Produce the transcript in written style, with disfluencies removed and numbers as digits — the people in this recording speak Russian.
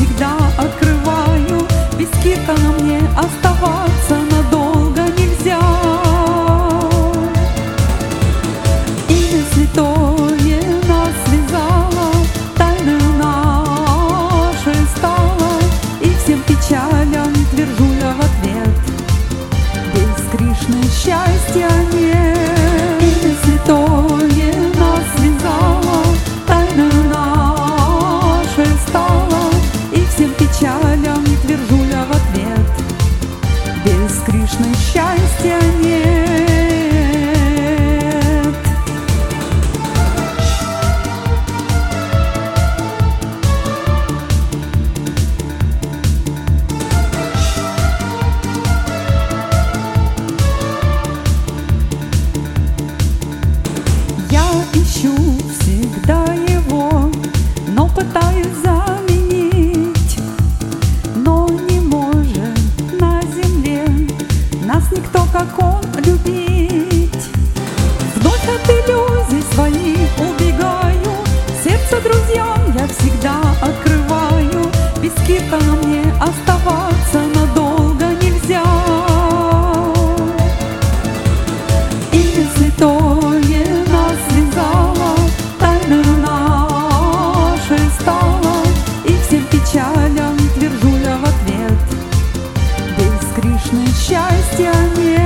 всегда открываю. Без Киртона мне оставаться надолго нельзя. Имя святое нас связало, тайна наша стала, и всем печалям твержу я в ответ: без Кришны счастья нет. Имя святое нас связало, тайна наша стала, и всем печалям твержу я в ответ: без Кришны счастья нет. Я ищу всегда его, но пытаюсь заменить, но не может на земле нас никто, как он, любить. Вновь от иллюзий своих убегаю, сердце друзьям я всегда открываю. Без Киртона мне оставаться надолго нельзя. Имя святое нас связало, тайна наша стала, и всем печалям твержу я в ответ: без Кришны счастья нет.